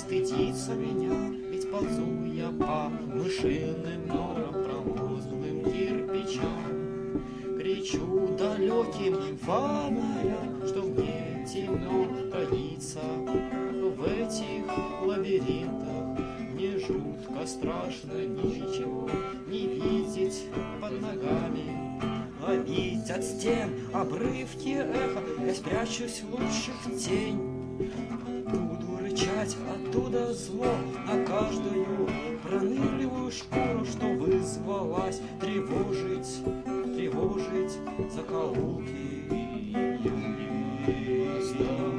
стыдится меня, ведь ползу я по мышиным норам, промозглым кирпичам. Кричу далеким фонарям, что мне темно таится в этих лабиринтах. Мне жутко страшно ничего не видеть под ногами, ловить от стен обрывки эха. Я спрячусь лучше в тень, буду рычать оттуда зло на каждую пронырливую шкуру, что вызвалась тревожить закоулки.